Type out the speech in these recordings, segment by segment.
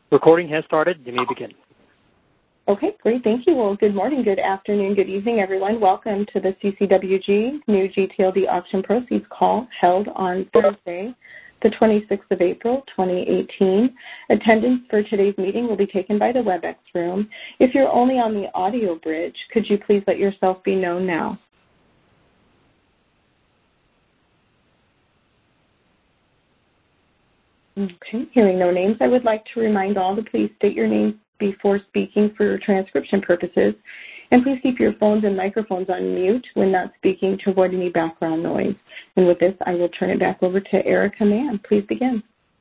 Recording has started. You may begin. Okay, great. Thank you. Well, good morning, good afternoon, good evening, everyone. Welcome to the CCWG New GTLD Auction Proceeds Call held on Thursday, the 26th of April, 2018. Attendance for today's meeting will be taken by the WebEx room. If you're only on the audio bridge, could you please let yourself be known now? Okay, hearing no names, I would like to remind all to please state your name before speaking for transcription purposes, and please keep your phones and microphones on mute when not speaking to avoid any background noise. And with this, I will turn it back over to Erica Mann. Please begin.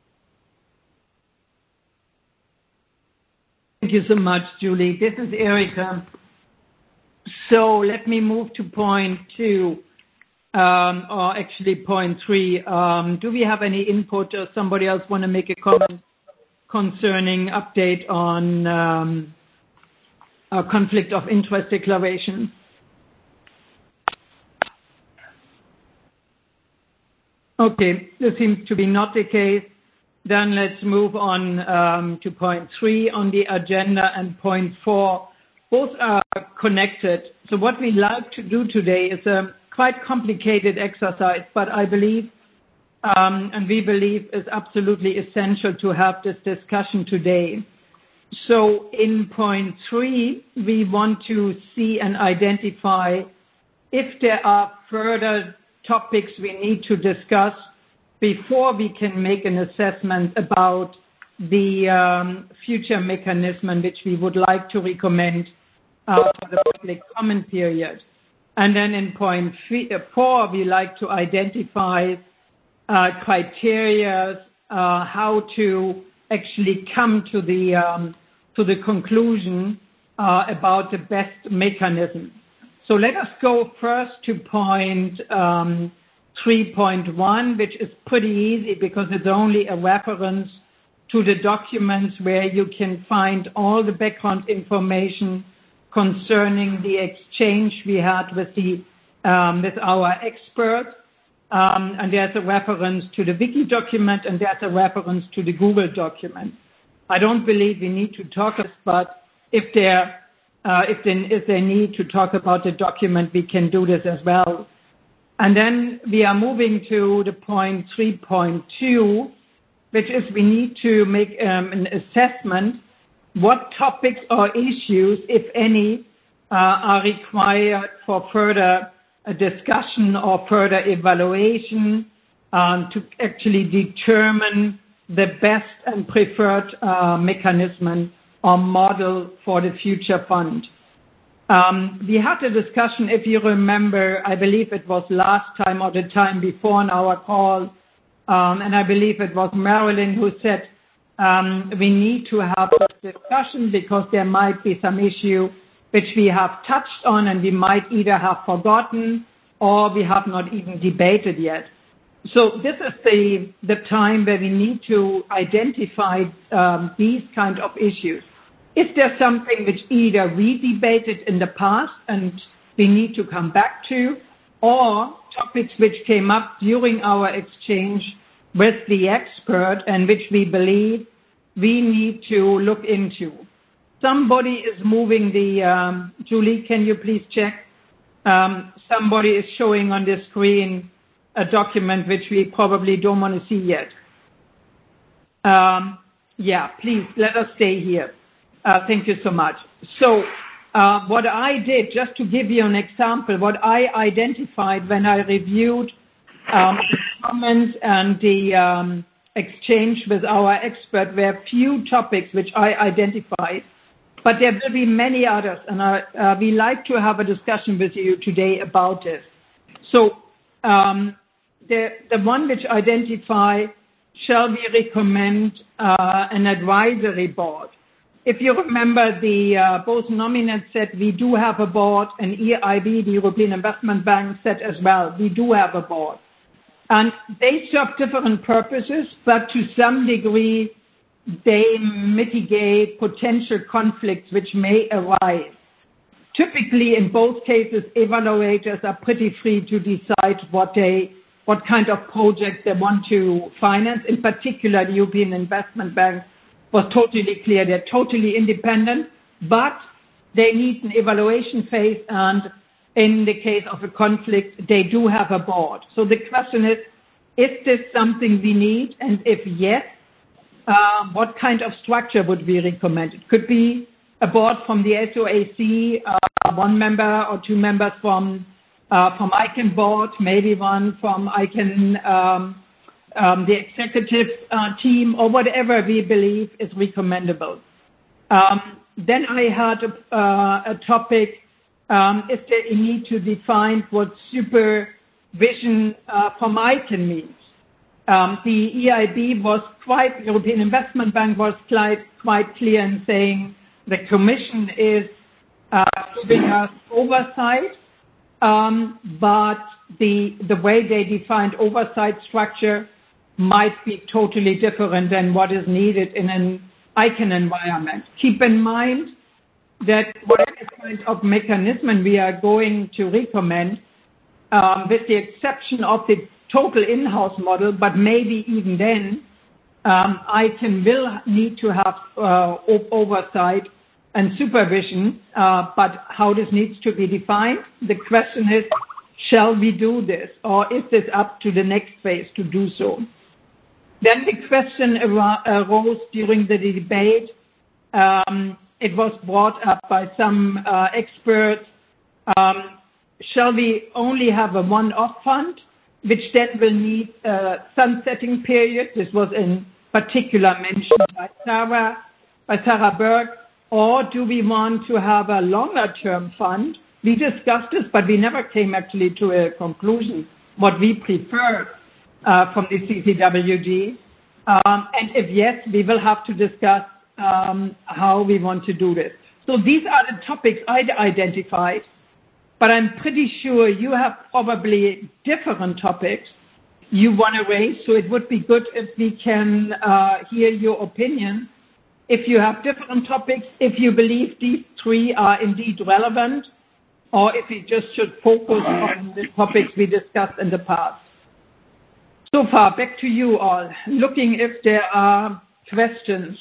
Thank you so much, Julie. This is Erica. So let me move to point 2, or actually point 3. Do we have any input or somebody else want to make a comment concerning update on a conflict of interest declaration? Okay, this seems to be not the case. Then let's move on to point 3 on the agenda and point 4. Both are connected. So what we like to do today is a quite complicated exercise, but I believe and we believe is absolutely essential to have this discussion today. So in point 3, we want to see and identify if there are further topics we need to discuss before we can make an assessment about the future mechanism which we would like to recommend for the public comment period. And then in point 4, we like to identify criteria, how to actually come to the conclusion about the best mechanism. So let us go first to point 3.1, which is pretty easy because it's only a reference to the documents where you can find all the background information concerning the exchange we had with our expert. And there's a reference to the Wiki document, and there's a reference to the Google document. I don't believe we need to talk about, but if they need to talk about the document, we can do this as well. And then we are moving to the point 3.2, which is we need to make an assessment what topics or issues, if any, are required for further discussion or further evaluation to actually determine the best and preferred mechanism or model for the future fund. We had a discussion, if you remember, I believe it was last time or the time before in our call, and I believe it was Marilyn who said we need to have this discussion because there might be some issue which we have touched on and we might either have forgotten or we have not even debated yet. So this is the time where we need to identify these kind of issues. Is there something which either we debated in the past and we need to come back to, or topics which came up during our exchange with the expert and which we believe we need to look into? Somebody is moving the, Julie, can you please check? Somebody is showing on the screen a document which we probably don't want to see yet. Yeah, please, let us stay here. Thank you so much. So what I did, just to give you an example, what I identified when I reviewed the comments and the exchange with our expert were few topics which I identified, but there will be many others, and we like to have a discussion with you today about this. So the one which identify, shall we recommend an advisory board? If you remember, both nominates said we do have a board, and EIB, the European Investment Bank, said as well, we do have a board. And they serve different purposes, but to some degree, they mitigate potential conflicts which may arise. Typically, in both cases, evaluators are pretty free to decide what kind of projects they want to finance. In particular, the European Investment Bank was totally clear. They're totally independent, but they need an evaluation phase, and in the case of a conflict, they do have a board. So the question is this something we need? And if yes, what kind of structure would we recommend? It could be a board from the SOAC, 1 member or 2 members from ICANN board, maybe one from ICANN, the executive team, or whatever we believe is recommendable. Then I had a topic, is there a need to define what supervision from ICANN means? The EIB European Investment Bank was quite clear in saying the Commission is giving us oversight, but the way they defined oversight structure might be totally different than what is needed in an ICANN environment. Keep in mind that whatever kind of mechanism we are going to recommend, with the exception of the total in-house model, but maybe even then, ICANN will need to have oversight and supervision, but how this needs to be defined, the question is, shall we do this, or is this up to the next phase to do so? Then the question arose during the debate. It was brought up by some experts. Shall we only have a one-off fund, which then will need a sunsetting period? This was in particular mentioned by Sarah Berg. Or do we want to have a longer-term fund? We discussed this, but we never came actually to a conclusion what we prefer from the CCWG. And if yes, we will have to discuss how we want to do this. So these are the topics I identified, but I'm pretty sure you have probably different topics you want to raise, so it would be good if we can hear your opinion. If you have different topics, if you believe these 3 are indeed relevant, or if we just should focus on the topics we discussed in the past. So far, back to you all. Looking if there are questions.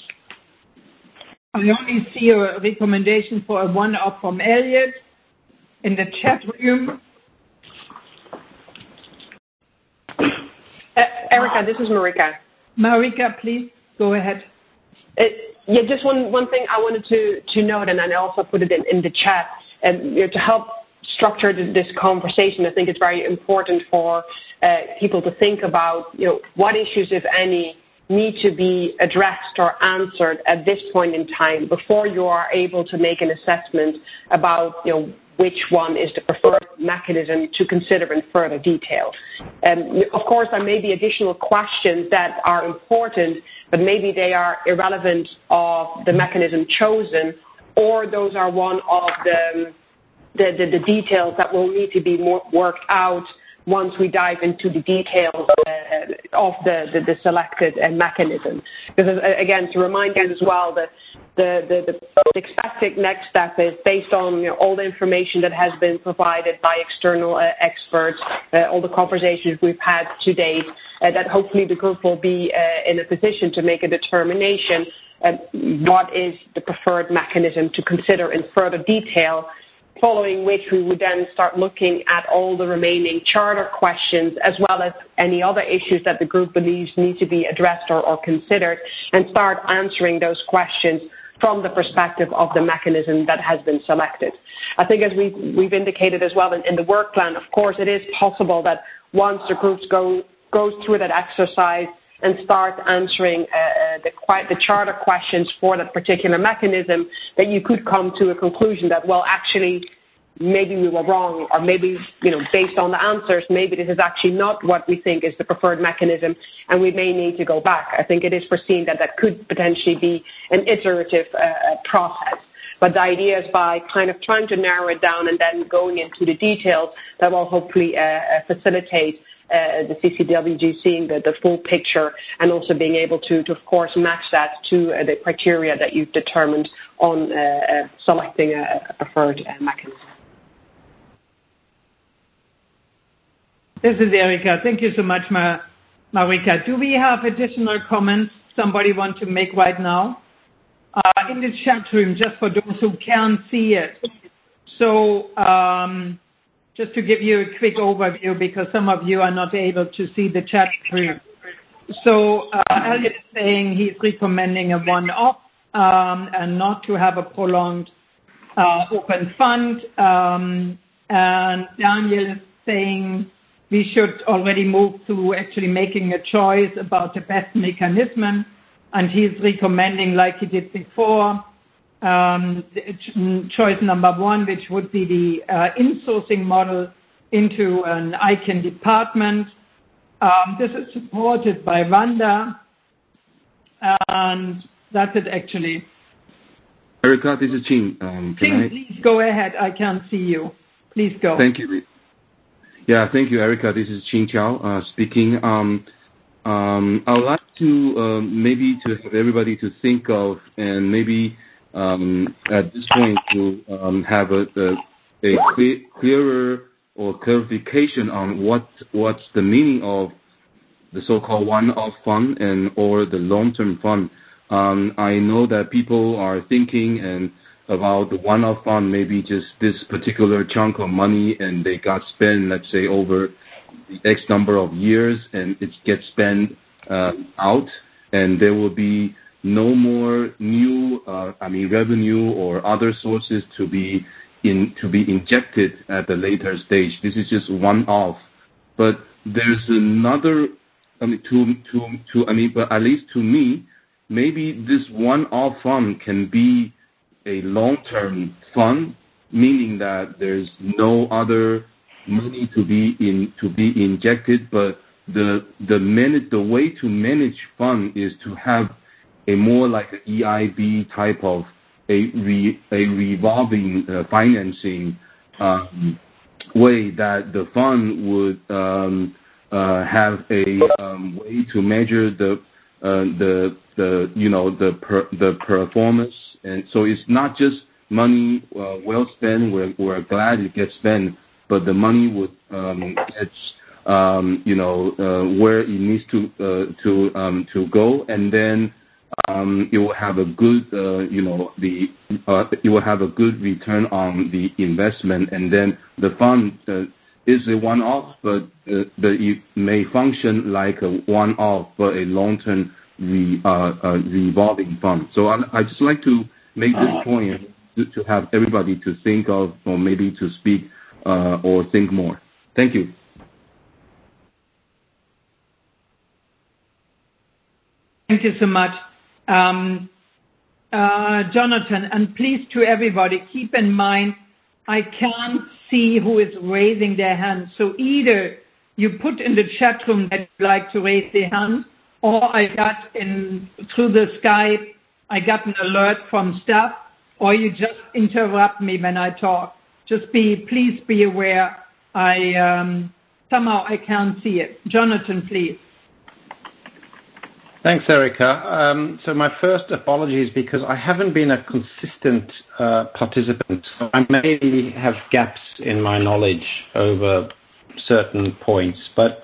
I only see a recommendation for a one-off from Elliot in the chat room. Erica, this is Marika. Marika, please go ahead. Just one thing I wanted to note, and I also put it in the chat, to help structure this conversation. I think it's very important for people to think about, what issues, if any, need to be addressed or answered at this point in time before you are able to make an assessment about, which one is the preferred mechanism to consider in further detail. Of course, there may be additional questions that are important, but maybe they are irrelevant of the mechanism chosen, or those are one of the details that will need to be more worked out once we dive into the details of the selected mechanism. Because again, to remind you as well, the expected next step is based on all the information that has been provided by external experts, all the conversations we've had to date, that hopefully the group will be in a position to make a determination what is the preferred mechanism to consider in further detail, following which we would then start looking at all the remaining charter questions as well as any other issues that the group believes need to be addressed or considered, and start answering those questions from the perspective of the mechanism that has been selected. I think as we've indicated as well in the work plan, of course, it is possible that once the groups goes through that exercise and start answering the charter questions for that particular mechanism, that you could come to a conclusion that, well, actually, maybe we were wrong, or maybe, based on the answers, maybe this is actually not what we think is the preferred mechanism, and we may need to go back. I think it is foreseen that could potentially be an iterative process. But the idea is by kind of trying to narrow it down and then going into the details, that will hopefully facilitate the CCWG seeing the full picture, and also being able to of course, match that to the criteria that you've determined on selecting a preferred mechanism. This is Erika. Thank you so much, Marika. Do we have additional comments somebody want to make right now? In the chat room, just for those who can't see it. So just to give you a quick overview, because some of you are not able to see the chat room. So Elliot is saying he's recommending a one-off and not to have a prolonged open fund. And Daniel is saying we should already move to actually making a choice about the best mechanism. And he's recommending, like he did before, choice number one, which would be the insourcing model into an ICANN department. This is supported by Wanda, and that's it actually. Erica, this is Ching. Please go ahead. I can't see you. Please go. Thank you. Yeah, thank you, Erica. This is Ching Chao speaking. I would like to maybe to have everybody to think of, and maybe at this point to have a clearer or clarification on what's the meaning of the so-called one-off fund and or the long-term fund. I know that people are thinking and about the one-off fund, maybe just this particular chunk of money, and they got spent, let's say, over the X number of years, and it gets spent out, and there will be no more new, revenue or other sources to be injected at the later stage. This is just one-off. But there's another, but at least to me, maybe this one-off fund can be a long-term fund, meaning that there's no other money to be injected, but the way to manage fund is to have a more like an EIB type of a revolving financing way, that the fund would have a way to measure the performance, and so it's not just money well spent. We're glad it gets spent, but the money would get where it needs to go, and then it will have a good it will have a good return on the investment, and then the fund is a one-off, but it may function like a one-off but a long-term revolving fund. So I just like to make this point to have everybody to think of, or maybe to speak or think more. Thank you. Thank you so much, Jonathan. And please, to everybody, keep in mind, I can't see who is raising their hand. So either you put in the chat room that you'd like to raise their hand, or I got through the Skype, I got an alert from staff, or you just interrupt me when I talk. Please be aware. Somehow I can't see it. Jonathan, please. Thanks, Erica. So my first apology is because I haven't been a consistent participant. So I may have gaps in my knowledge over certain points, but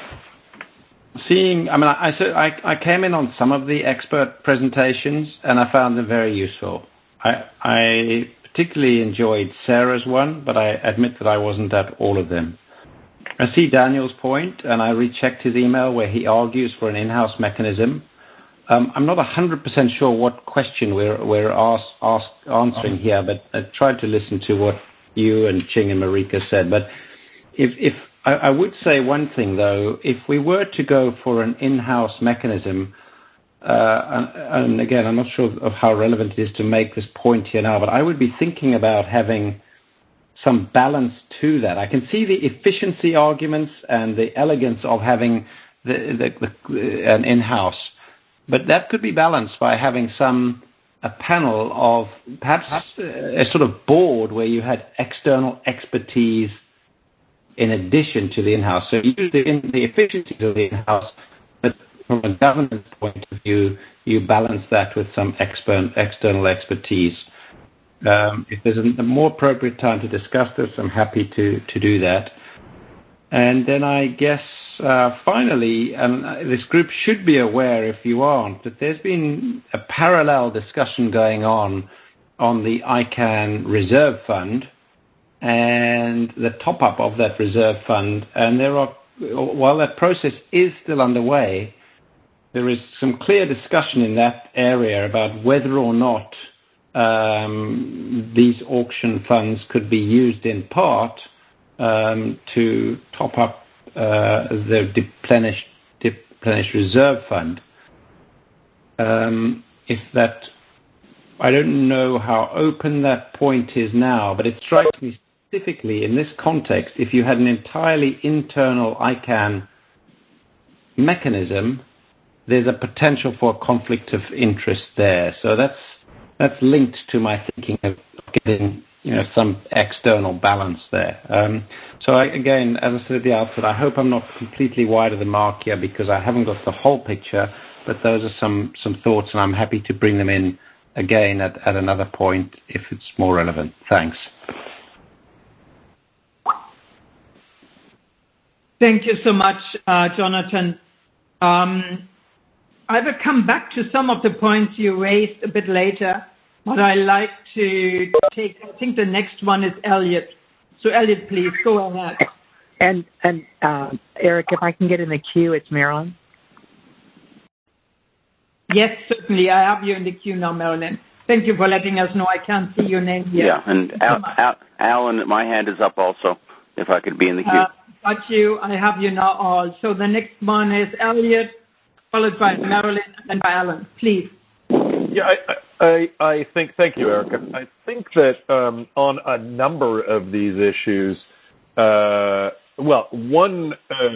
I came in on some of the expert presentations, and I found them very useful. I particularly enjoyed Sarah's one, but I admit that I wasn't at all of them. I see Daniel's point, and I rechecked his email where he argues for an in-house mechanism. I'm not 100% sure what question we're answering here, but I tried to listen to what you and Ching and Marika said. But if I would say one thing, though, if we were to go for an in-house mechanism, and again, I'm not sure of how relevant it is to make this point here now, but I would be thinking about having some balance to that. I can see the efficiency arguments and the elegance of having an in-house, but that could be balanced by having a panel of perhaps a sort of board where you had external expertise in addition to the in-house. So you use the efficiency of the in-house, but from a governance point of view, you balance that with some external expertise. If there's a more appropriate time to discuss this, I'm happy to do that. And then I guess finally, and this group should be aware, if you aren't, that there's been a parallel discussion going on the ICANN reserve fund and the top-up of that reserve fund. And while that process is still underway, there is some clear discussion in that area about whether or not these auction funds could be used in part to top up the replenished reserve fund. I don't know how open that point is now, but it strikes me specifically in this context, if you had an entirely internal ICANN mechanism, there's a potential for a conflict of interest there. So that's linked to my thinking of getting some external balance there. Again, as I said at the outset, I hope I'm not completely wide of the mark here because I haven't got the whole picture, but those are some thoughts, and I'm happy to bring them in again at another point if it's more relevant. Thanks. Thank you so much, Jonathan. I will come back to some of the points you raised a bit later, but I like to take, I think the next one is Elliot. So Elliot, please, go ahead. And Eric, if I can get in the queue, it's Marilyn. Yes, certainly. I have you in the queue now, Marilyn. Thank you for letting us know. I can't see your name here. Yeah, and Alan, my hand is up also, if I could be in the queue. Got you. I have you now all. So the next one is Elliot, followed by Marilyn, and then by Alan. Please. Yeah, I think, thank you, Erica. I think that on a number of these issues, one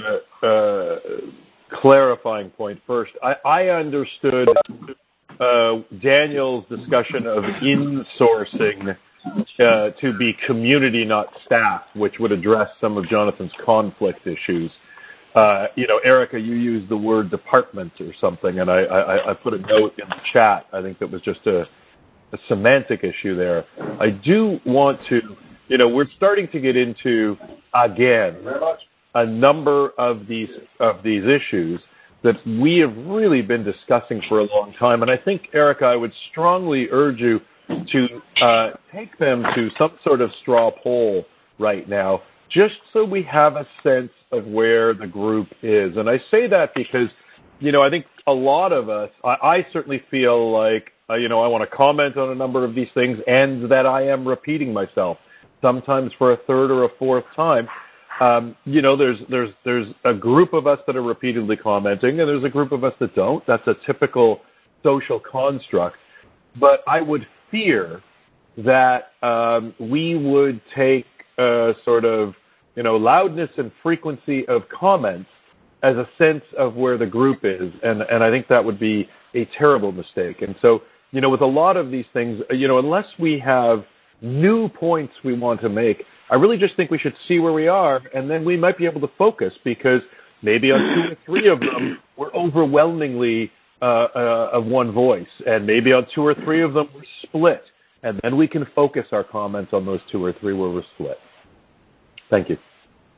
clarifying point first. I understood Daniel's discussion of insourcing to be community, not staff, which would address some of Jonathan's conflict issues. Erica, you used the word department or something, and I put a note in the chat. I think that was just a semantic issue there. I do want to, we're starting to get into, again, a number of these issues that we have really been discussing for a long time. And I think, Erica, I would strongly urge you to take them to some sort of straw poll right now, just so we have a sense of where the group is. And I say that because, I think a lot of us, I certainly feel like, I want to comment on a number of these things and that I am repeating myself, sometimes for a third or a fourth time. There's a group of us that are repeatedly commenting, and there's a group of us that don't. That's a typical social construct. But I would fear that we would take sort of, loudness and frequency of comments as a sense of where the group is. And I think that would be a terrible mistake. And so, with a lot of these things, unless we have new points we want to make, I really just think we should see where we are, and then we might be able to focus, because maybe on 2 or 3 of them, we're overwhelmingly of one voice, and maybe on 2 or 3 of them, we're split, and then we can focus our comments on those 2 or 3 where we're split. Thank you.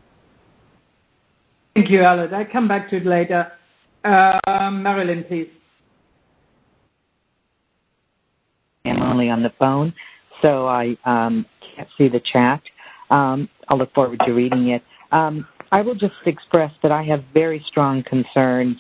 Thank you, Alan. I'll come back to it later. Marilyn, please. I'm only on the phone, so I can't see the chat. I'll look forward to reading it. I will just express that I have very strong concerns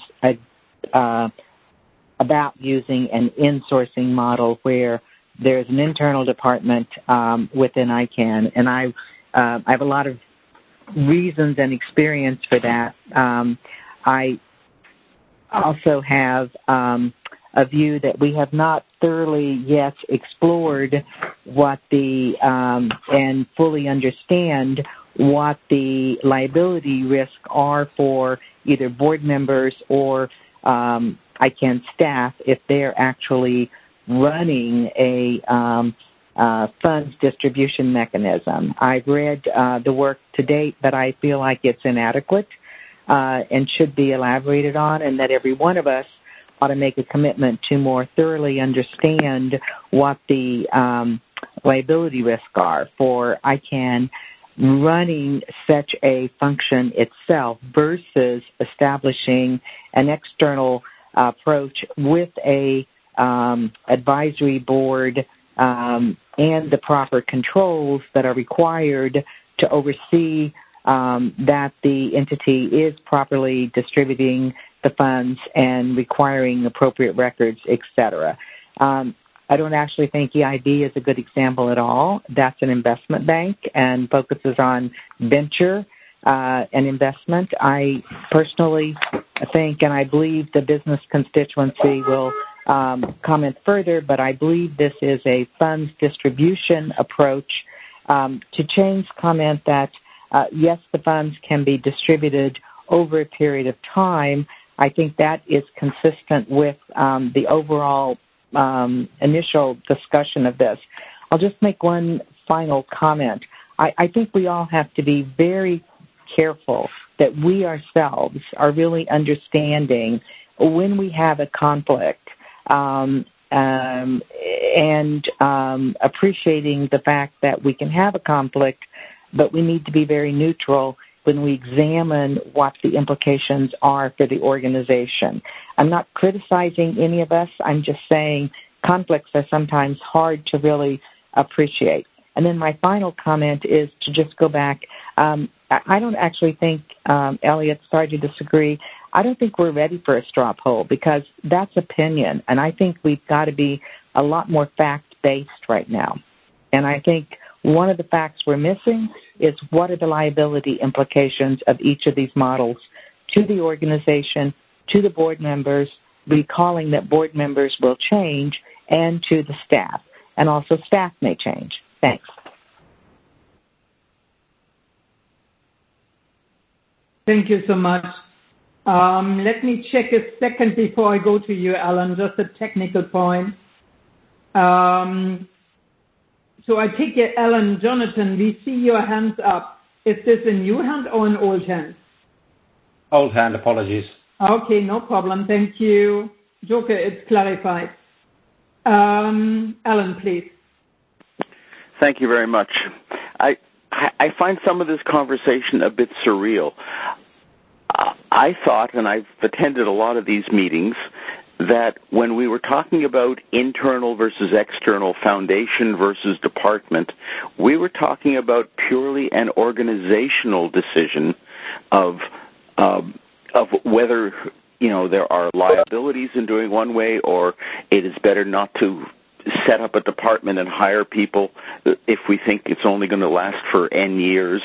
about using an insourcing model where there's an internal department within ICANN, and I have a lot of reasons and experience for that. I also have a view that we have not thoroughly yet explored what and fully understand what the liability risks are for either board members or ICANN staff if they're actually running a funds distribution mechanism. I've read the work to date, but I feel like it's inadequate and should be elaborated on, and that every one of us ought to make a commitment to more thoroughly understand what the liability risks are for ICANN running such a function itself versus establishing an external approach with a advisory board and the proper controls that are required to oversee that the entity is properly distributing the funds and requiring appropriate records, etc. I don't actually think EIB is a good example at all. That's an investment bank and focuses on venture and investment. I personally think, and I believe the business constituency will comment further, but I believe this is a funds distribution approach. To Chane's comment that, yes, the funds can be distributed over a period of time, I think that is consistent with the overall initial discussion of this. I'll just make one final comment. I think we all have to be very careful that we ourselves are really understanding when we have a conflict and appreciating the fact that we can have a conflict, but we need to be very neutral when we examine what the implications are for the organization. I'm not criticizing any of us. I'm just saying conflicts are sometimes hard to really appreciate. And then my final comment is to just go back. I don't actually think, Elliot, sorry to disagree, I don't think we're ready for a straw poll because that's opinion. And I think we've got to be a lot more fact-based right now. And I think one of the facts we're missing is what are the liability implications of each of these models to the organization, to the board members, recalling that board members will change, and to the staff. And also staff may change. Thanks. Thank you so much. Let me check a second before I go to you, Alan, just a technical point. So I take it, Alan, Jonathan, we see your hands up. Is this a new hand or an old hand? Old hand, apologies. Okay, no problem. Thank you. Joker, it's clarified. Alan, please. Thank you very much. I find some of this conversation a bit surreal. I thought, and I've attended a lot of these meetings, that when we were talking about internal versus external, foundation versus department, we were talking about purely an organizational decision of whether there are liabilities in doing one way, or it is better not to set up a department and hire people if we think it's only going to last for N years.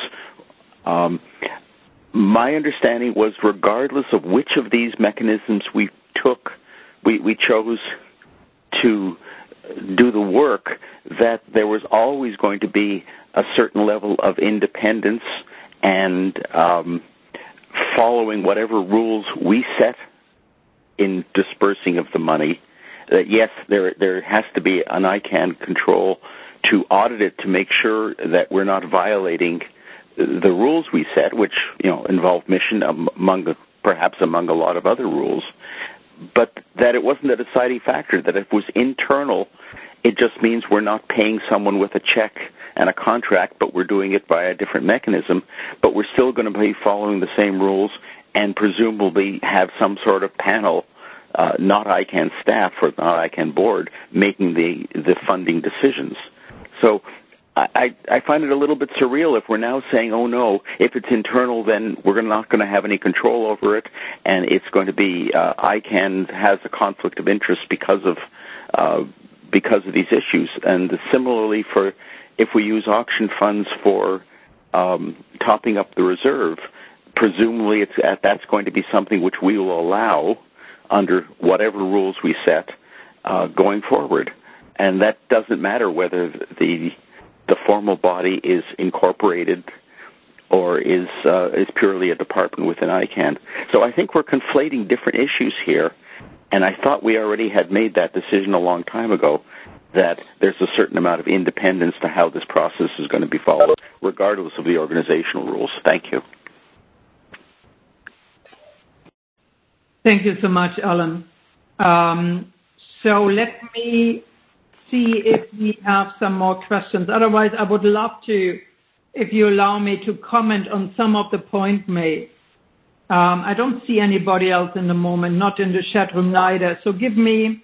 My understanding was, regardless of which of these mechanisms we took, we chose to do the work, that there was always going to be a certain level of independence and following whatever rules we set in dispersing of the money. That yes, there has to be an ICANN control to audit it to make sure that we're not violating the rules we set, which involve mission perhaps among a lot of other rules, but that it wasn't a deciding factor. That if it was internal, it just means we're not paying someone with a check and a contract, but we're doing it by a different mechanism, but we're still going to be following the same rules and presumably have some sort of panel, not ICANN staff or not ICANN board, making the funding decisions. So I find it a little bit surreal if we're now saying, oh no, if it's internal, then we're not going to have any control over it, and it's going to be ICANN has a conflict of interest because of these issues. And similarly, for if we use auction funds for topping up the reserve, presumably that's going to be something which we will allow under whatever rules we set going forward. And that doesn't matter whether the formal body is incorporated or is purely a department within ICANN. So I think we're conflating different issues here, and I thought we already had made that decision a long time ago, that there's a certain amount of independence to how this process is going to be followed, regardless of the organizational rules. Thank you. Thank you so much, Alan. So let me see if we have some more questions. Otherwise, I would love to if you allow me to comment on some of the points made. I don't see anybody else in the moment, not in the chat room neither. So give me,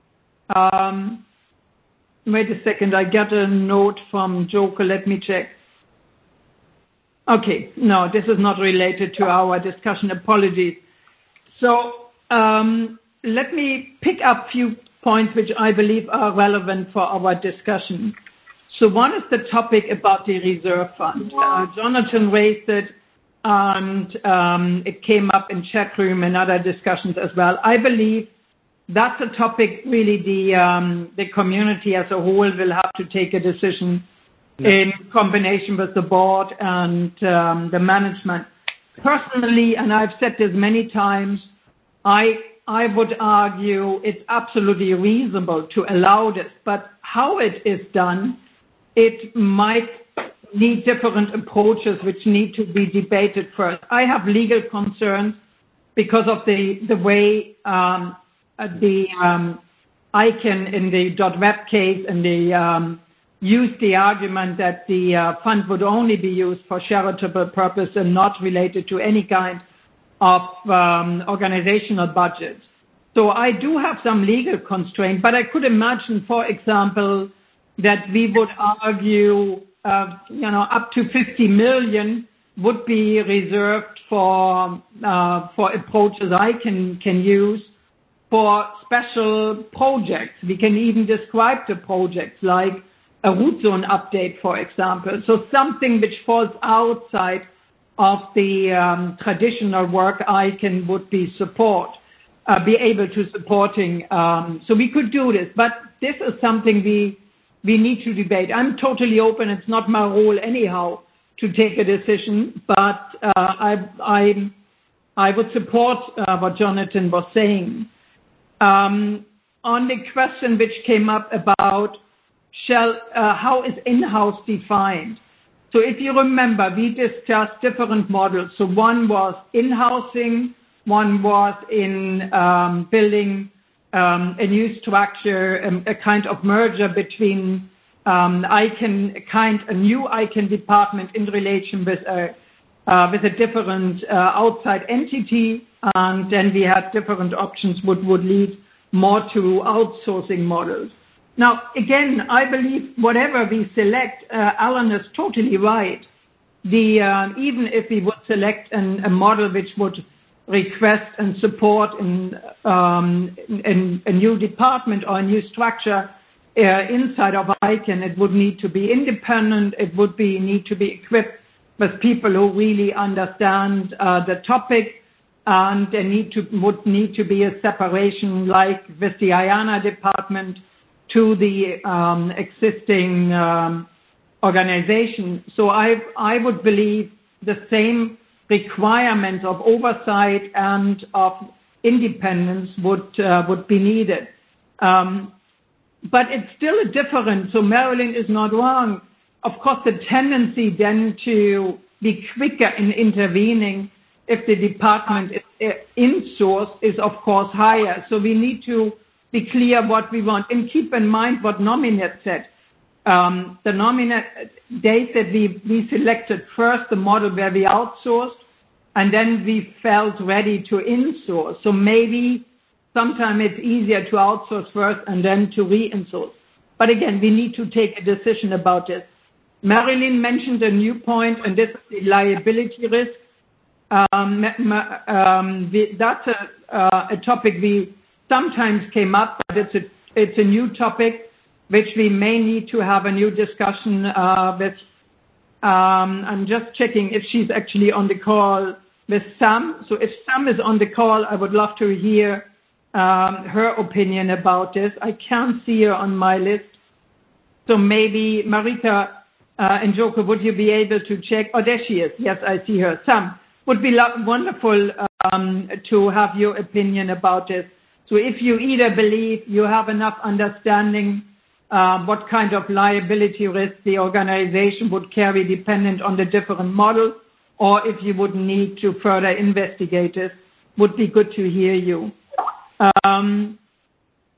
wait a second, I got a note from Joker, let me check. Okay, no, this is not related to our discussion, apologies. So let me pick up a few points which I believe are relevant for our discussion. So one is the topic about the reserve fund. Jonathan raised it, and it came up in chat room and other discussions as well. I believe that's a topic really the community as a whole will have to take a decision in combination with the board and the management. Personally, and I've said this many times, I would argue it's absolutely reasonable to allow this, but how it is done, it might need different approaches which need to be debated first. I have legal concerns because of the way the ICANN in the .web case and the used the argument that the fund would only be used for charitable purpose and not related to any kind of organizational budget. So I do have some legal constraint, but I could imagine, for example, that we would argue, up to 50 million would be reserved for approaches I can use for special projects. We can even describe the projects like a root zone update, for example. So something which falls outside of the traditional work ICANN would be able to supporting. So we could do this, but this is something we need to debate. I'm totally open. It's not my role anyhow to take a decision, but I would support what Jonathan was saying. On the question which came up about how is in-house defined? So if you remember, we discussed different models. So one was in-housing, one was in building a new structure, a kind of merger between a new ICANN department in relation with a different outside entity, and then we had different options would lead more to outsourcing models. Now, again, I believe whatever we select, Alan is totally right. Even if we would select a model which would request and support in a new department or a new structure inside of ICANN, it would need to be independent. It would need to be equipped with people who really understand the topic, and there would need to be a separation, like with the IANA department, to the existing organization. So I would believe the same requirements of oversight and of independence would be needed. But it's still a difference. So Marilyn is not wrong. Of course, the tendency then to be quicker in intervening if the department is in-source is, of course, higher. So we need to be clear what we want. And keep in mind what Nominet said. The Nominet, they said we selected first the model where we outsourced, and then we felt ready to in-source. So maybe sometimes it's easier to outsource first and then to re-in-source. But again, we need to take a decision about this. Marilyn mentioned a new point, and this is the liability risk. That's a topic we sometimes came up, but it's a new topic which we may need to have a new discussion with. I'm just checking if she's actually on the call with Sam. So if Sam is on the call, I would love to hear her opinion about this. I can't see her on my list. So maybe Marika and Joko, would you be able to check? Oh, there she is. Yes, I see her. Sam, would be wonderful to have your opinion about this. So if you either believe you have enough understanding what kind of liability risk the organization would carry dependent on the different models, or if you would need to further investigate this, would be good to hear you. And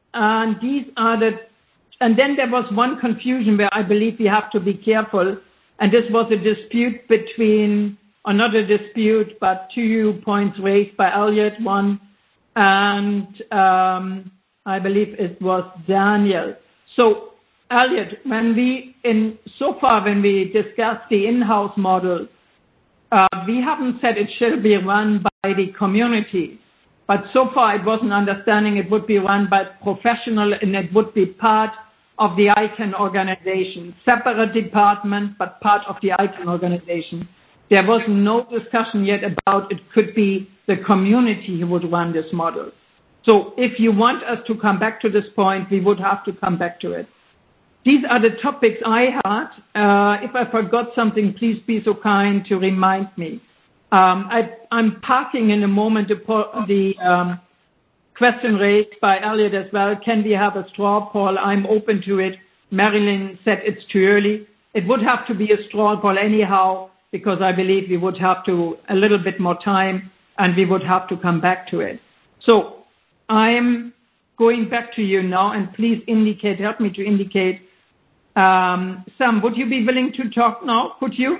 these are and then there was one confusion where I believe we have to be careful. And this was a dispute between, or not a dispute, but 2 points raised by Elliot, one, and I believe it was Daniel. So, Elliot, when we discussed the in-house model, we haven't said it shall be run by the community. But so far it was an understanding it would be run by professional and it would be part of the ICANN organization. Separate department, but part of the ICANN organization. There was no discussion yet about it could be the community who would run this model. So if you want us to come back to this point, we would have to come back to it. These are the topics I had. If I forgot something, please be so kind to remind me. I'm parking in a moment the question raised by Elliot as well. Can we have a straw poll? I'm open to it. Marilyn said it's too early. It would have to be a straw poll anyhow, because I believe we would have to a little bit more time and we would have to come back to it. So I'm going back to you now, and please help me to indicate. Sam, would you be willing to talk now? Could you?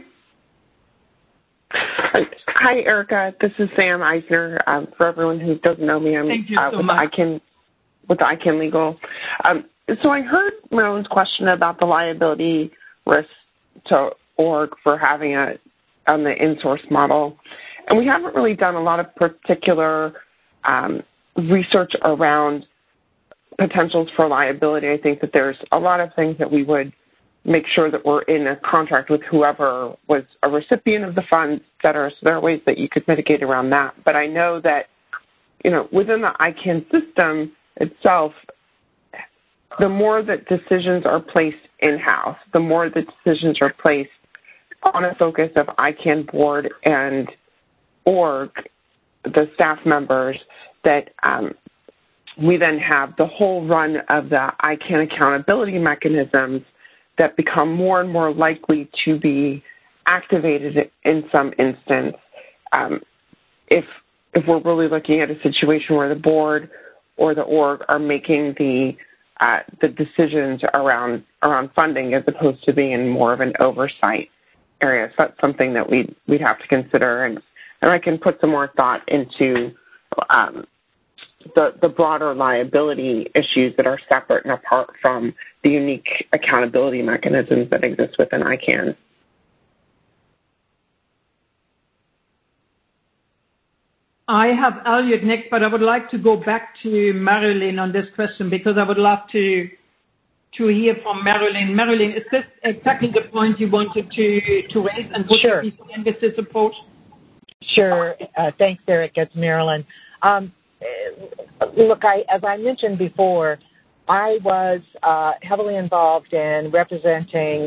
Hi, Erica. This is Sam Eisner. For everyone who doesn't know me, I'm with ICANN Legal. So I heard Marilyn's question about the liability risk to org for having on the in-source model. And we haven't really done a lot of particular research around potentials for liability. I think that there's a lot of things that we would make sure that we're in a contract with whoever was a recipient of the funds, et cetera. So there are ways that you could mitigate around that. But I know that, within the ICANN system itself, the more that decisions are placed in-house, the more that decisions are placed on a focus of ICANN board and org, the staff members, that we then have the whole run of the ICANN accountability mechanisms that become more and more likely to be activated in some instance. If we're really looking at a situation where the board or the org are making the decisions around funding as opposed to being in more of an oversight area. So that's something that we'd have to consider, and I can put some more thought into the broader liability issues that are separate and apart from the unique accountability mechanisms that exist within ICANN. I have Elliot next, but I would like to go back to Marilyn on this question because I would love to hear from Marilyn. Marilyn, is this exactly the point you wanted to raise, and would you be fine with this approach? Sure. Thanks, Eric. It's Marilyn. Look, as I mentioned before, I was heavily involved in representing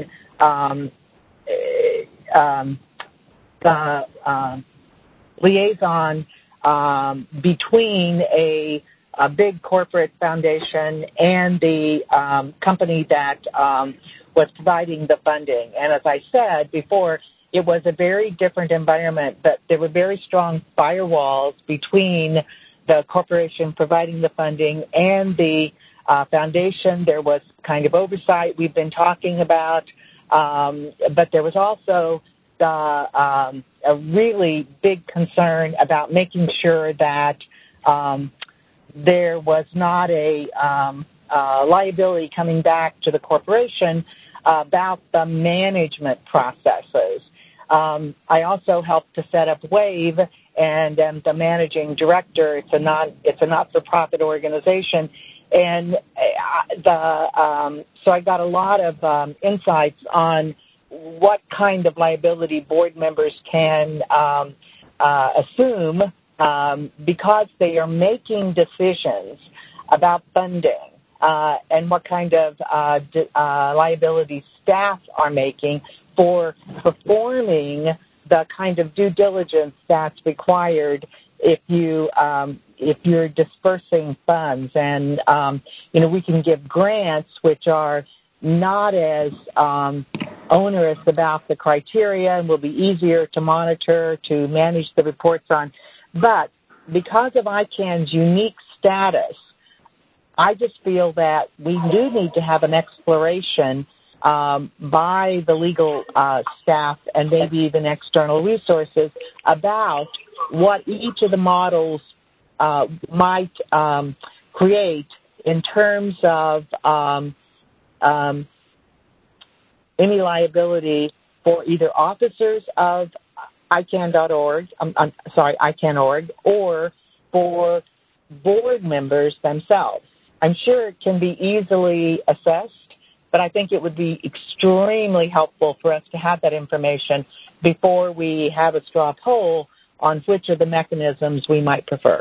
the liaison between a big corporate foundation and the company that was providing the funding. And as I said before, it was a very different environment, but there were very strong firewalls between the corporation providing the funding and the foundation. There was kind of oversight we've been talking about, but there was also a really big concern about making sure that there was not a liability coming back to the corporation about the management processes. I also helped to set up WAVE and am the managing director. It's a not-for-profit organization, and so I got a lot of insights on what kind of liability board members can assume because they are making decisions about funding and what kind of liability staff are making for performing the kind of due diligence that's required if you're dispersing funds. And we can give grants which are not as onerous about the criteria and will be easier to monitor, to manage the reports on. But because of ICANN's unique status, I just feel that we do need to have an exploration by the legal staff and maybe even external resources about what each of the models might create in terms of any liability for either officers of ICANN.org, ICANN.org, or for board members themselves. I'm sure it can be easily assessed, but I think it would be extremely helpful for us to have that information before we have a straw poll on which of the mechanisms we might prefer.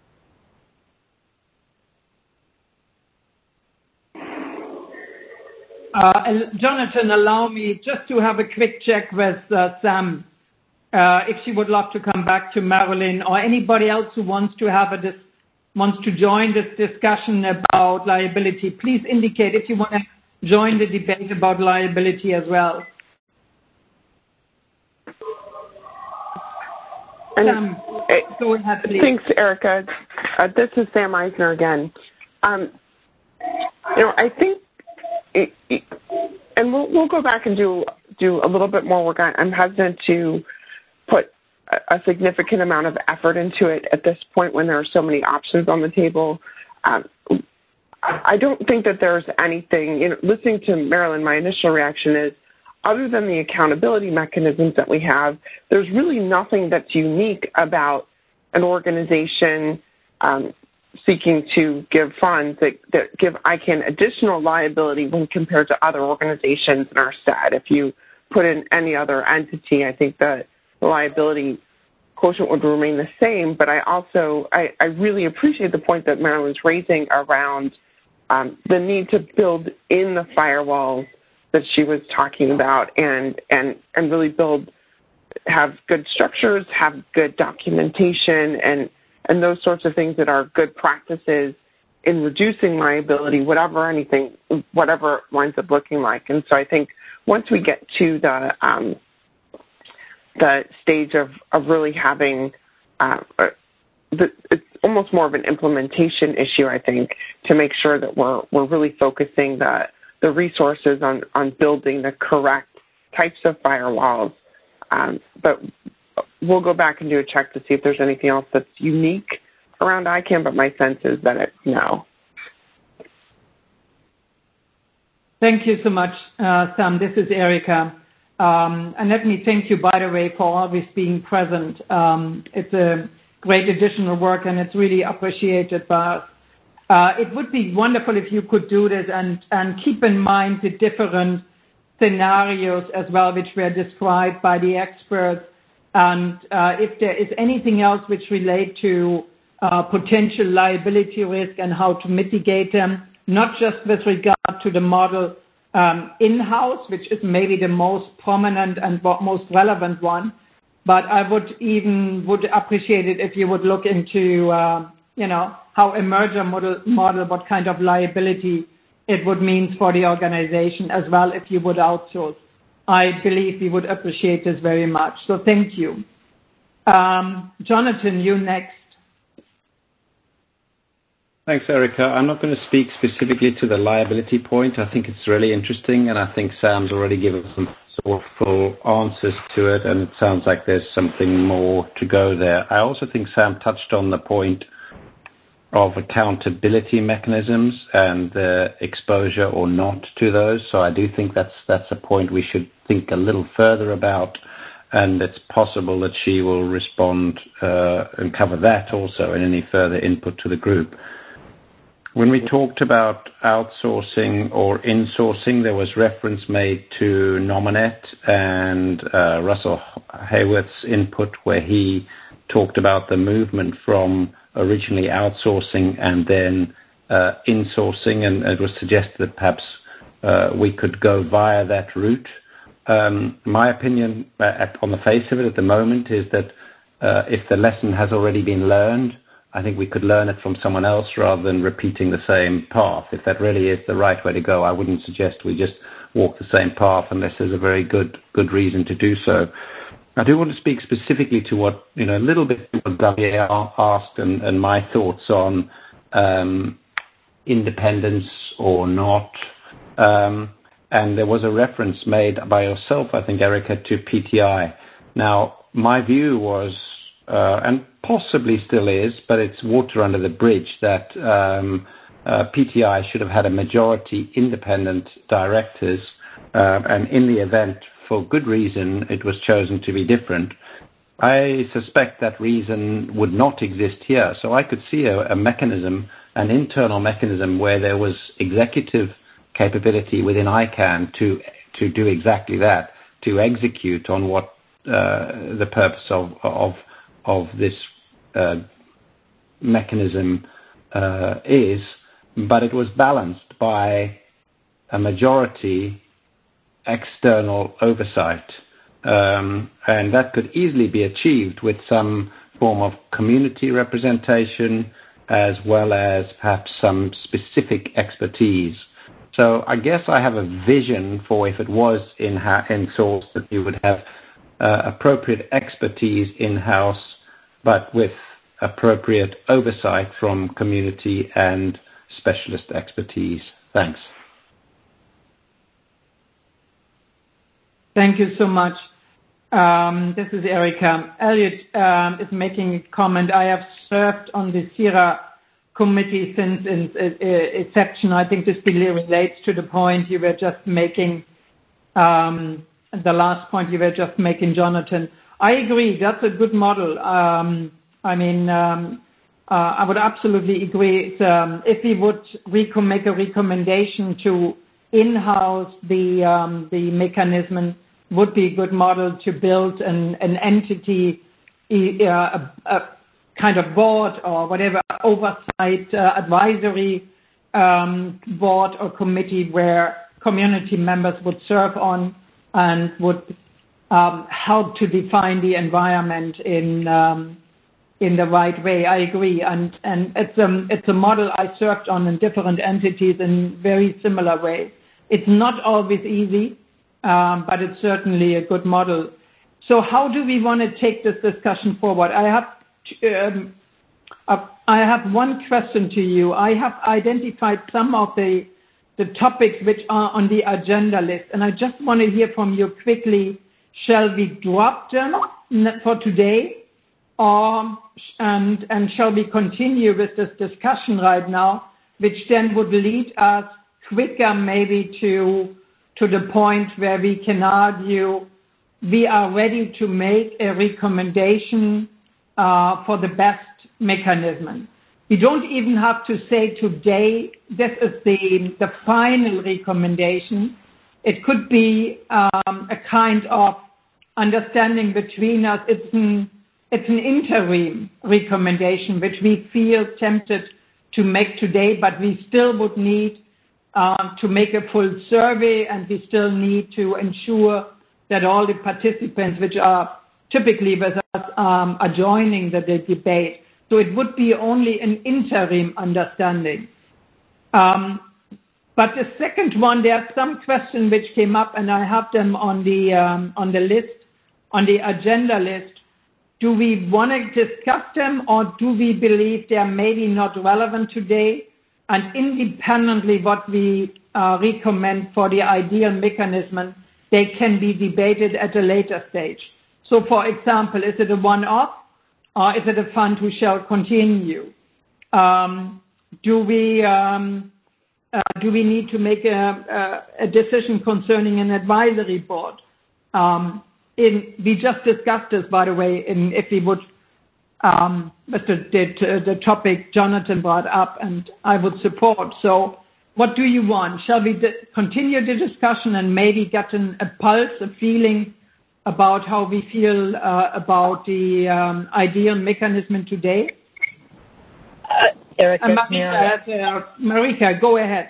Jonathan, allow me just to have a quick check with Sam, if she would love to come back to Marilyn, or anybody else who wants to join this discussion about liability. Please indicate if you want to join the debate about liability as well. Sam, go ahead, please. Thanks, Erica. This is Sam Eisner again. I think, and we'll go back and do a little bit more work. I'm hesitant to put a significant amount of effort into it at this point when there are so many options on the table. I don't think that there's anything, listening to Marilyn, my initial reaction is, other than the accountability mechanisms that we have, there's really nothing that's unique about an organization seeking to give funds that give ICANN additional liability when compared to other organizations in our stat. If you put in any other entity, I think that the liability quotient would remain the same, but I really appreciate the point that Marilyn's raising around the need to build in the firewalls that she was talking about and really have good structures, have good documentation, and those sorts of things that are good practices in reducing liability, whatever it winds up looking like. And so I think once we get to the stage of really having it's almost more of an implementation issue, I think, to make sure that we're really focusing the resources on building the correct types of firewalls. But we'll go back and do a check to see if there's anything else that's unique around ICANN, but my sense is that it's no. Thank you so much, Sam. This is Erica. And let me thank you, by the way, for always being present. It's a great additional work, and it's really appreciated by us. It would be wonderful if you could do this and keep in mind the different scenarios as well, which were described by the experts. And if there is anything else which relate to potential liability risk and how to mitigate them, not just with regard to the model in-house, which is maybe the most prominent and most relevant one, but I would appreciate it if you would look into, how a merger model, what kind of liability it would mean for the organization as well if you would outsource. I believe we would appreciate this very much. So thank you. Jonathan, you next. Thanks, Erica. I'm not going to speak specifically to the liability point. I think it's really interesting, and I think Sam's already given some thoughtful answers to it, and it sounds like there's something more to go there. I also think Sam touched on the point of accountability mechanisms and exposure or not to those. So I do think that's a point we should think a little further about, and it's possible that she will respond and cover that also in any further input to the group. When we talked about outsourcing or insourcing, there was reference made to Nominet and Russell Hayworth's input, where he talked about the movement from originally outsourcing and then insourcing, and it was suggested that perhaps we could go via that route. My opinion on the face of it at the moment is that if the lesson has already been learned, I think we could learn it from someone else rather than repeating the same path. If that really is the right way to go, I wouldn't suggest we just walk the same path unless there's a very good reason to do so. I do want to speak specifically to what, a little bit what Xavier asked and my thoughts on independence or not. and there was a reference made by yourself, I think, Erica, to PTI. Now, my view was, and possibly still is, but it's water under the bridge, that PTI should have had a majority independent directors, and in the event, for good reason, it was chosen to be different. I suspect that reason would not exist here, so I could see a mechanism, an internal mechanism, where there was executive capability within ICANN to do exactly that, to execute on what the purpose of this mechanism is, but it was balanced by a majority external oversight, and that could easily be achieved with some form of community representation as well as perhaps some specific expertise. So I guess I have a vision for, if it was in-source, that you would have appropriate expertise in-house, but with appropriate oversight from community and specialist expertise. Thanks. Thank you so much. This is Erica. Elliot is making a comment. I have served on the CIRA committee since its inception. I think this really relates to the point you were just making, the last point you were just making, Jonathan. I agree. That's a good model. I would absolutely agree. If we would make a recommendation to in-house the mechanism, would be a good model to build an entity, a kind of board or whatever, oversight advisory board or committee where community members would serve on and would help to define the environment in the right way. I agree, and it's a model I served on in different entities in very similar ways. It's not always easy, but it's certainly a good model. So how do we want to take this discussion forward? I have one question to you. I have identified some of the topics which are on the agenda list, and I just want to hear from you quickly. Shall we drop them for today, and shall we continue with this discussion right now, which then would lead us quicker maybe to the point where we can argue we are ready to make a recommendation for the best mechanism. We don't even have to say today this is the final recommendation. It could be a kind of understanding between us. It's an interim recommendation which we feel tempted to make today, but we still would need to make a full survey, and we still need to ensure that all the participants, which are typically with us, are joining the debate. So it would be only an interim understanding. But the second one, there are some questions which came up, and I have them on the list, on the agenda list. Do we want to discuss them, or do we believe they are maybe not relevant today? And independently what we recommend for the ideal mechanism, they can be debated at a later stage. So, for example, is it a one-off, or is it a fund who shall continue? Do we need to make a decision concerning an advisory board? We just discussed this, by the way, if we would, the topic Jonathan brought up, and I would support. So what do you want? Shall we continue the discussion and maybe get a pulse, a feeling about how we feel about the ideal mechanism today? Erica, Marika, go ahead.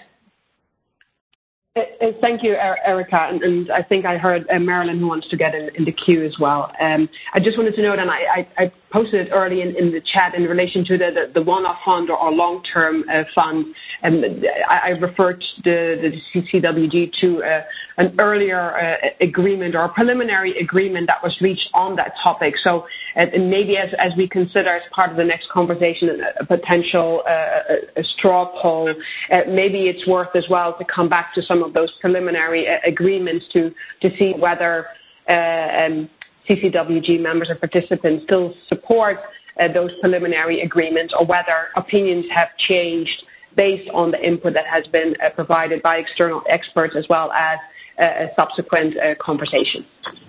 Thank you, Erica, and I think I heard Marilyn who wants to get in the queue as well. I just wanted to note, and I posted it early in the chat in relation to the one-off fund or long-term fund. And I referred the CCWG to an earlier agreement or a preliminary agreement that was reached on that topic. So maybe as we consider as part of the next conversation a potential a straw poll, maybe it's worth as well to come back to some of those preliminary agreements to see whether CCWG members or participants still support those preliminary agreements, or whether opinions have changed based on the input that has been provided by external experts as well as a subsequent conversation.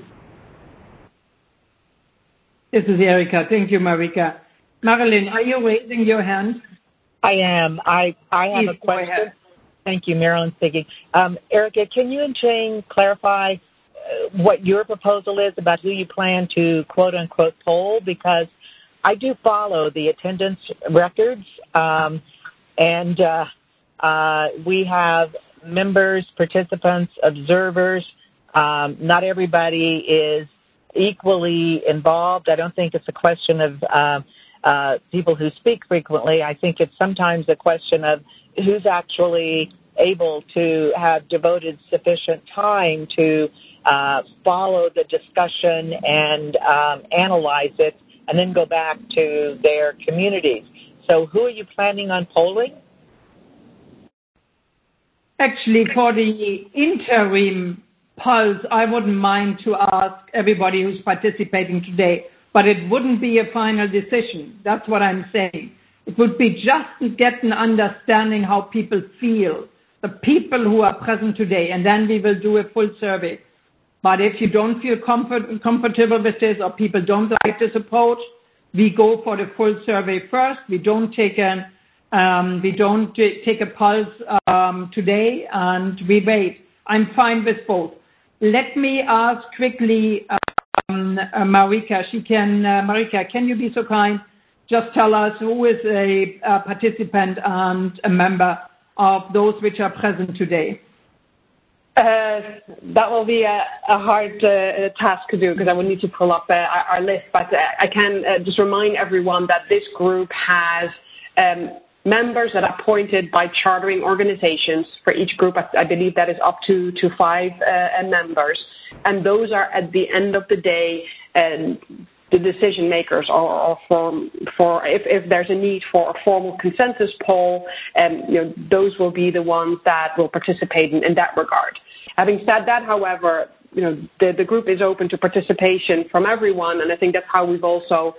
This is Erica. Thank you, Marika. Marilyn, are you raising your hand? I am. I have a question. Thank you, Marilyn speaking. Erica, can you and Jane clarify what your proposal is about who you plan to quote-unquote poll? Because I do follow the attendance records, and we have members, participants, observers. Not everybody is equally involved. I don't think it's a question of people who speak frequently. I think it's sometimes a question of who's actually able to have devoted sufficient time to follow the discussion and analyze it, and then go back to their communities. So who are you planning on polling? Actually, for the interim polls, I wouldn't mind to ask everybody who's participating today, but it wouldn't be a final decision. That's what I'm saying. It would be just to get an understanding how people feel, the people who are present today, and then we will do a full survey. But if you don't feel comfortable with this, or people don't like this approach, we go for the full survey first. We don't take a pulse today, and we wait. I'm fine with both. Let me ask quickly Marika. Marika, can you be so kind? Just tell us who is a participant and a member of those which are present today. That will be a hard task to do, because I will need to pull up our list. But I can just remind everyone that this group has members that are appointed by chartering organizations. For each group, I believe that is up to 5 members. And those are, at the end of the day, the decision makers, or for if there's a need for a formal consensus poll, those will be the ones that will participate in that regard. Having said that, however, the group is open to participation from everyone, and I think that's how we've also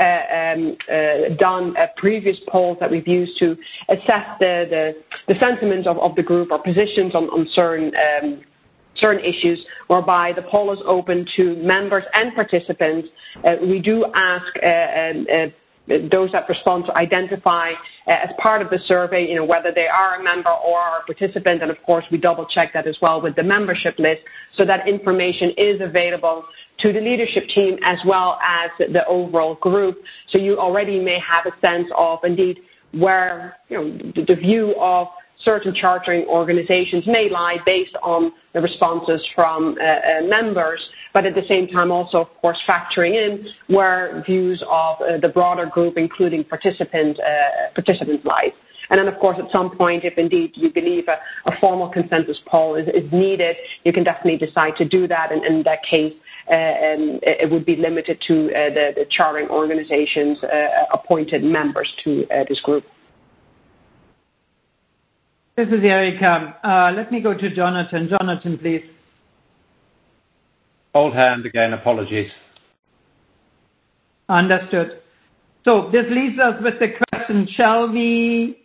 done previous polls that we've used to assess the sentiments of the group or positions on certain issues, whereby the poll is open to members and participants. We do ask those that respond to identify as part of the survey, whether they are a member or a participant, and of course we double check that as well with the membership list, so that information is available to the leadership team as well as the overall group. So you already may have a sense of indeed where the view of certain chartering organizations may lie based on the responses from members, but at the same time also, of course, factoring in where views of the broader group, including participants lie. And then, of course, at some point, if indeed you believe a formal consensus poll is needed, you can definitely decide to do that, and in that case, it would be limited to the chartering organizations' appointed members to this group. This is Erica. Let me go to Jonathan. Jonathan, please. Old hand again. Apologies. Understood. So this leaves us with the question, shall we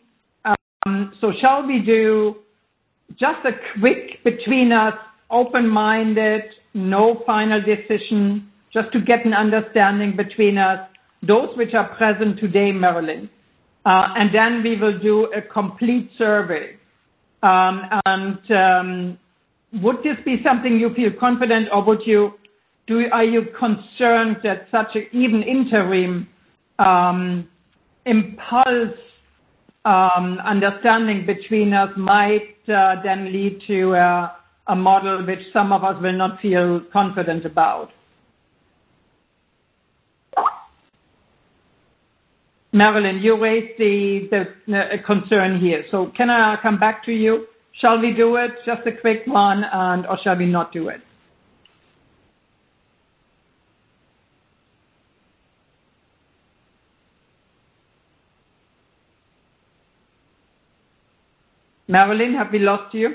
do just a quick between us, open-minded, no final decision, just to get an understanding between us, those which are present today, Marilyn, and then we will do a complete survey. Would this be something you feel confident, or are you concerned that such an even interim impulse understanding between us might then lead to a model which some of us will not feel confident about? Marilyn, you raised the concern here. So can I come back to you? Shall we do it? Just a quick one, or shall we not do it? Marilyn, have we lost you?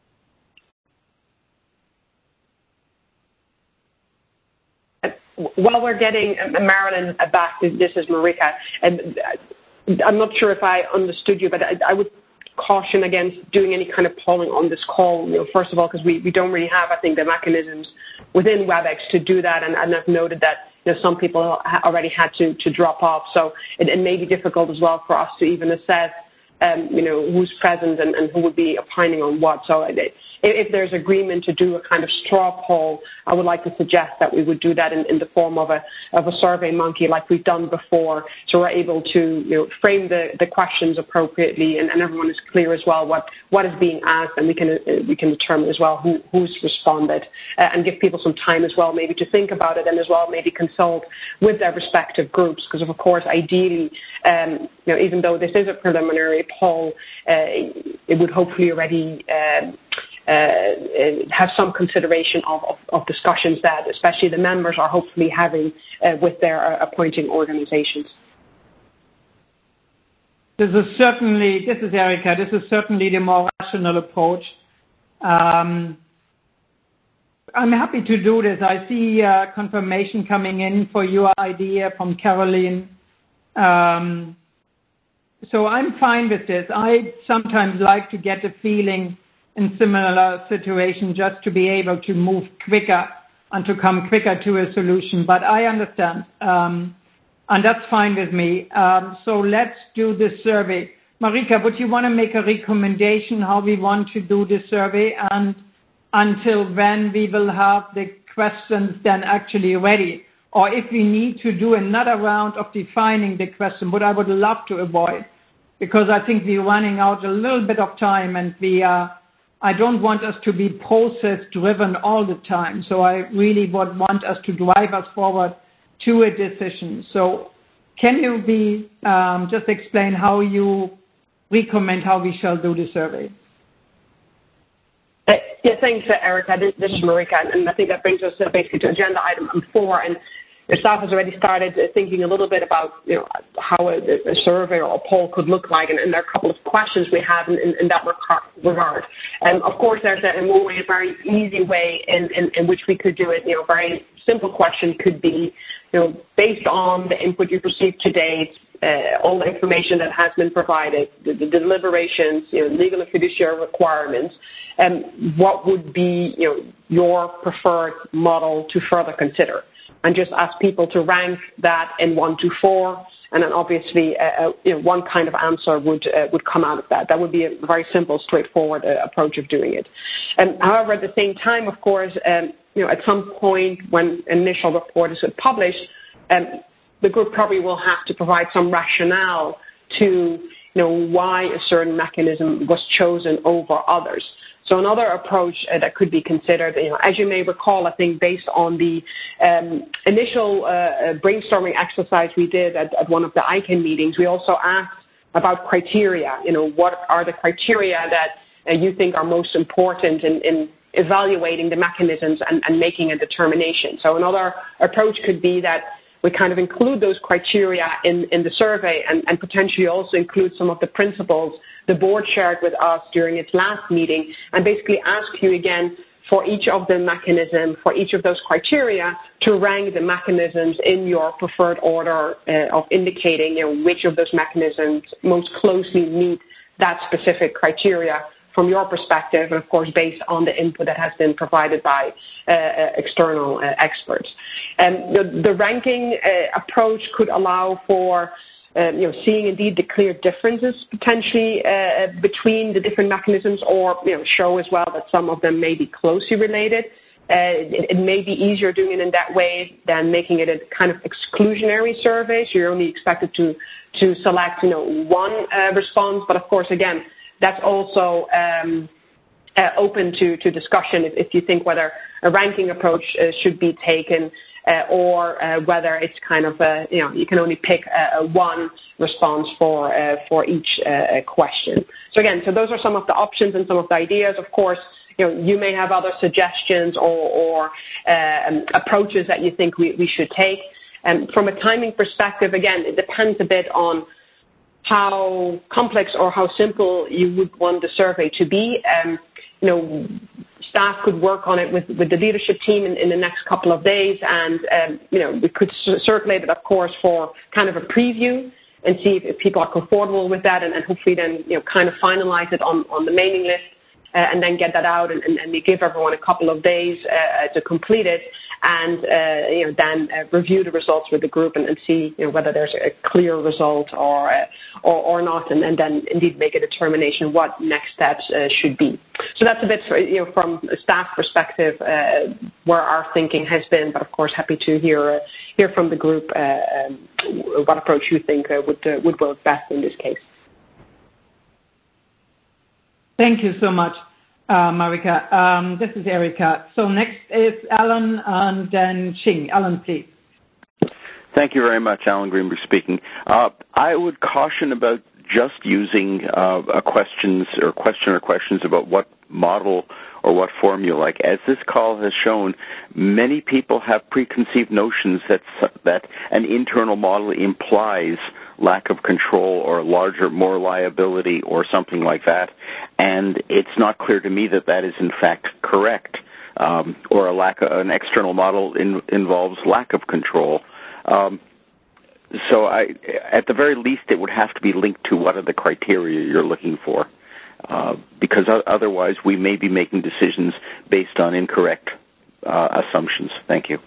While we're getting Marilyn back, this is Marika. And I'm not sure if I understood you, but I would caution against doing any kind of polling on this call. First of all, because we don't really have, I think, the mechanisms within WebEx to do that, and I've noted that some people already had to drop off, so it may be difficult as well for us to even assess who's present and who would be opining on what. So if there's agreement to do a kind of straw poll, I would like to suggest that we would do that in the form of a survey monkey like we've done before, so we're able to frame the questions appropriately, and everyone is clear as well what is being asked, and we can determine as well who's responded, and give people some time as well maybe to think about it, and as well maybe consult with their respective groups, because of course ideally even though this is a preliminary poll, it would hopefully already have some consideration of discussions that especially the members are hopefully having with their appointing organizations. This is Erika, this is certainly the more rational approach. I'm happy to do this. I see confirmation coming in for your idea from Caroline. So I'm fine with this. I sometimes like to get a feeling in similar situations just to be able to move quicker and to come quicker to a solution. But I understand, and that's fine with me. So let's do this survey. Marika, would you want to make a recommendation how we want to do this survey, and until when we will have the questions then actually ready? Or if we need to do another round of defining the question, what I would love to avoid, because I think we're running out a little bit of time, and I don't want us to be process-driven all the time. So I really would want us to drive us forward to a decision. So can you just explain how you recommend how we shall do the survey? Yeah, thanks, Erika. This is Marika, and I think that brings us basically to agenda item 4. And your staff has already started thinking a little bit about how a survey or a poll could look like, and there are a couple of questions we have in that regard. Of course, there's a very easy way in which we could do it. A very simple question could be, based on the input you've received to date, all the information that has been provided, the deliberations, legal and fiduciary requirements, what would be your preferred model to further consider? And just ask people to rank that in 1 to 4, and then obviously one kind of answer would come out of that. That would be a very simple, straightforward approach of doing it. However, at the same time, of course, at some point when initial report is published, the group probably will have to provide some rationale to why a certain mechanism was chosen over others. So another approach that could be considered, as you may recall, I think based on the initial brainstorming exercise we did at one of the ICANN meetings, we also asked about criteria. What are the criteria that you think are most important in evaluating the mechanisms and making a determination? So another approach could be that we kind of include those criteria in the survey, and potentially also include some of the principles the board shared with us during its last meeting, and basically ask you again for each of the mechanisms, for each of those criteria, to rank the mechanisms in your preferred order of indicating which of those mechanisms most closely meet that specific criteria from your perspective, and of course based on the input that has been provided by external experts. The ranking approach could allow for seeing indeed the clear differences potentially between the different mechanisms, or show as well that some of them may be closely related. It may be easier doing it in that way than making it a kind of exclusionary survey, so you're only expected to select one response. But of course, again, that's also open to discussion if you think whether a ranking approach should be taken. or whether it's kind of you can only pick one response for each question. So again, those are some of the options and some of the ideas. Of course, you may have other suggestions or approaches that you think we should take. From a timing perspective, again, it depends a bit on how complex or how simple you would want the survey to be. Staff could work on it with the leadership team in the next couple of days, and we could circulate it, of course, for kind of a preview and see if people are comfortable with that, and hopefully then kind of finalize it on the mailing list, and then get that out and we give everyone a couple of days to complete it, and then review the results with the group and see whether there's a clear result or not, and then indeed make a determination what next steps should be. So that's a bit from a staff perspective where our thinking has been, but of course happy to hear from the group what approach you think would work best in this case. Thank you so much, Marika. This is Erika. So next is Alan and then Ching. Alan, please. Thank you very much. Alan Greenberg speaking. I would caution about just using questions about what model or what form you like. As this call has shown, many people have preconceived notions that an internal model implies lack of control or more liability or something like that, and it's not clear to me that is in fact correct, or an external model involves lack of control. So at the very least, it would have to be linked to what are the criteria you're looking for, because otherwise we may be making decisions based on incorrect assumptions. Thank you.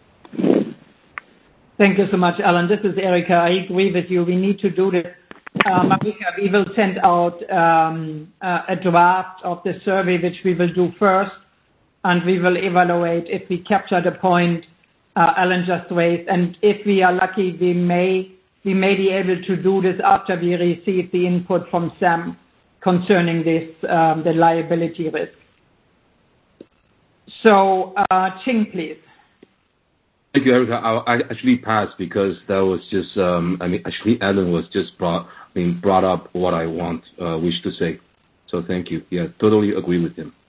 Thank you so much, Alan. This is Erika. I agree with you. We need to do this. Marika, we will send out a draft of the survey, which we will do first, and we will evaluate if we capture the point Alan just raised. And if we are lucky, we may be able to do this after we receive the input from Sam concerning this, the liability risk. So, Ching, please. Thank you, Erika. I actually passed because that was just, actually Alan was just brought up what I wish to say. So thank you. Yeah, totally agree with him.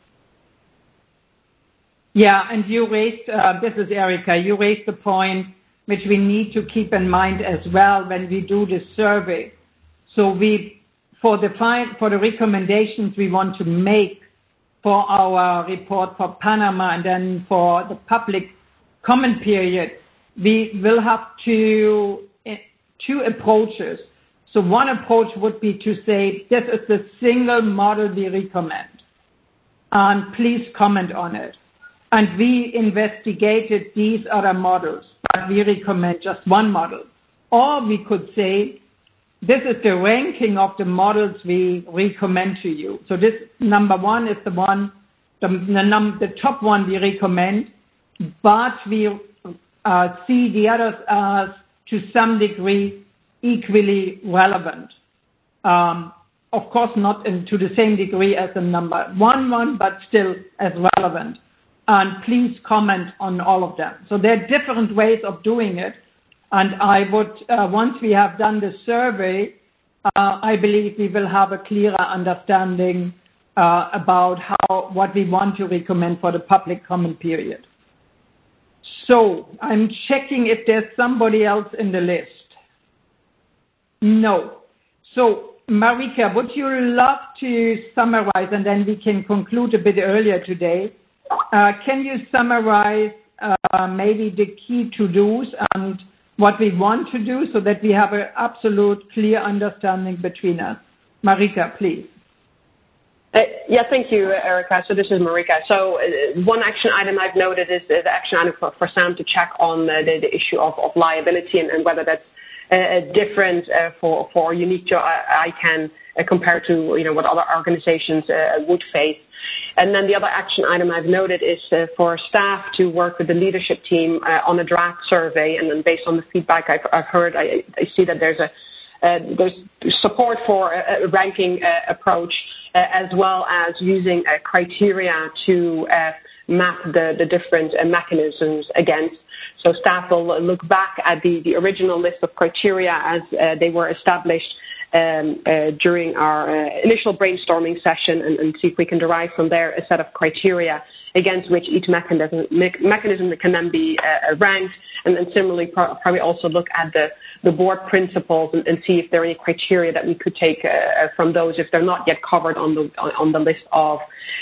Yeah, and you raised, this is Erika, you raised the point which we need to keep in mind as well when we do this survey. So for the recommendations we want to make for our report for Panama and then for the public comment period, we will have two approaches. So one approach would be to say, this is the single model we recommend, and please comment on it. And we investigated these other models, but we recommend just one model. Or we could say, this is the ranking of the models we recommend to you. So this number one is the top one we recommend, but we see the others as to some degree equally relevant. Of course, not to the same degree as the number one, but still as relevant. And please comment on all of them. So there are different ways of doing it. And I would, once we have done the survey, I believe we will have a clearer understanding about what we want to recommend for the public comment period. So I'm checking if there's somebody else in the list. No. So Marika, would you love to summarize, and then we can conclude a bit earlier today? Can you summarize maybe the key to-dos and what we want to do so that we have an absolute clear understanding between us? Marika, please. Yeah, thank you, Erika. So this is Marika. So one action item I've noted is the action item for Sam to check on the issue of liability and whether that's different for unique to ICANN compared to what other organizations would face. And then the other action item I've noted is for staff to work with the leadership team on a draft survey, and then based on the feedback I've heard, I see that there's support for a ranking approach, as well as using criteria to map the different mechanisms against. So staff will look back at the original list of criteria as they were established during our initial brainstorming session and see if we can derive from there a set of criteria against which each mechanism can then be ranked, and then similarly probably also look at the board principles and see if there are any criteria that we could take from those if they're not yet covered on the list of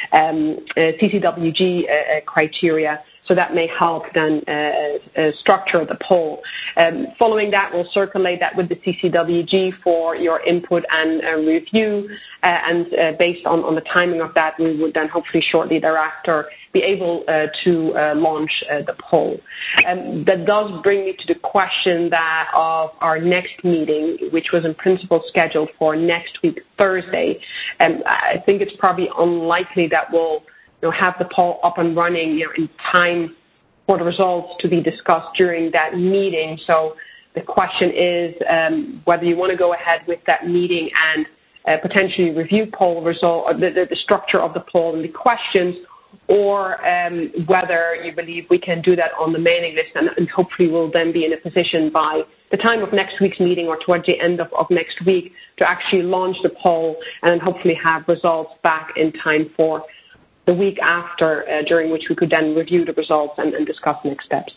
CCWG criteria. So that may help then structure the poll. Following that, we'll circulate that with the CCWG for your input and review. And based on the timing of that, we would then hopefully shortly thereafter be able to launch the poll. That does bring me to the question of our next meeting, which was in principle scheduled for next week, Thursday. I think it's probably unlikely that we'll have the poll up and running in time for the results to be discussed during that meeting. So the question is whether you want to go ahead with that meeting and potentially review poll result, the structure of the poll and the questions, or whether you believe we can do that on the mailing list and hopefully we'll then be in a position by the time of next week's meeting or towards the end of next week to actually launch the poll and then hopefully have results back in time for the week after, during which we could then review the results and discuss next steps.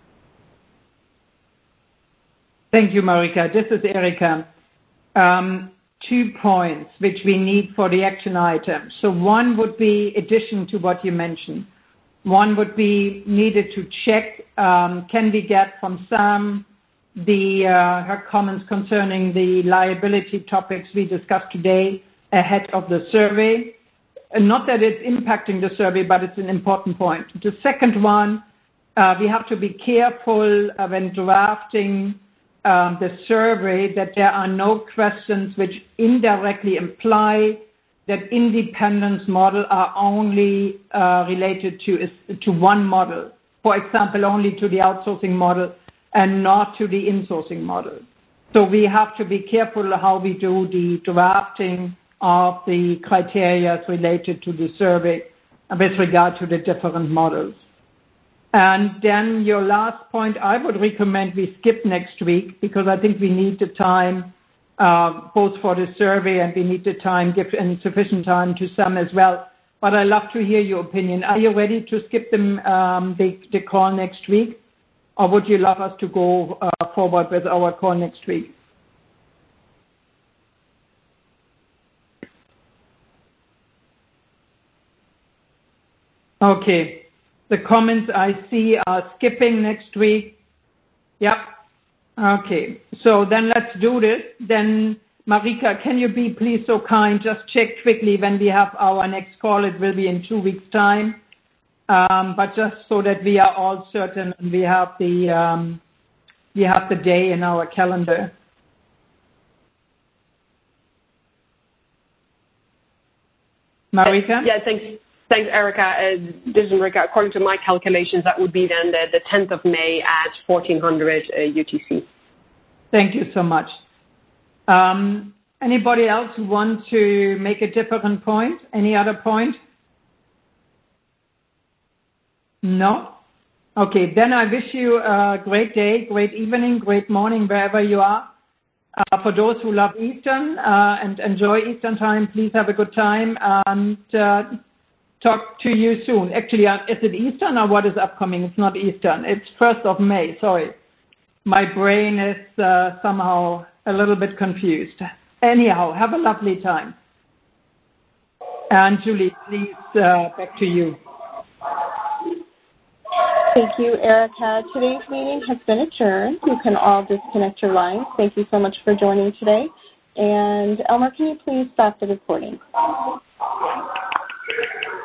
Thank you, Marika. This is Erika. 2 points which we need for the action item. So one would be addition to what you mentioned. One would be needed to check, can we get from Sam her comments concerning the liability topics we discussed today ahead of the survey. Not that it's impacting the survey, but it's an important point. The second one, we have to be careful when drafting the survey that there are no questions which indirectly imply that independence model are only related to one model. For example, only to the outsourcing model and not to the insourcing model. So we have to be careful how we do the drafting of the criteria related to the survey with regard to the different models. And then your last point, I would recommend we skip next week because I think we need the time both for the survey and we need the time, give sufficient time to Sam as well. But I'd love to hear your opinion. Are you ready to skip the call next week? Or would you love us to go forward with our call next week? Okay. The comments I see are skipping next week. Yep. Okay. So then let's do this. Then, Marika, can you be please so kind, just check quickly when we have our next call. It will be in 2 weeks' time. But just so that we are all certain and we have the day in our calendar. Marika? Yeah, thanks. Thanks, Erika. This is Marika. According to my calculations, that would be then the 10th of May at 1400 UTC. Thank you so much. Anybody else who wants to make a different point? Any other point? No? Okay, then I wish you a great day, great evening, great morning, wherever you are. For those who love Eastern and enjoy Eastern time, please have a good time and talk to you soon. Actually, is it Eastern or what is upcoming? It's not Eastern. It's 1st of May. Sorry. My brain is somehow a little bit confused. Anyhow, have a lovely time. And Julie, please, back to you. Thank you, Erika. Today's meeting has been adjourned. You can all disconnect your lines. Thank you so much for joining today. And Elmer, can you please stop the recording?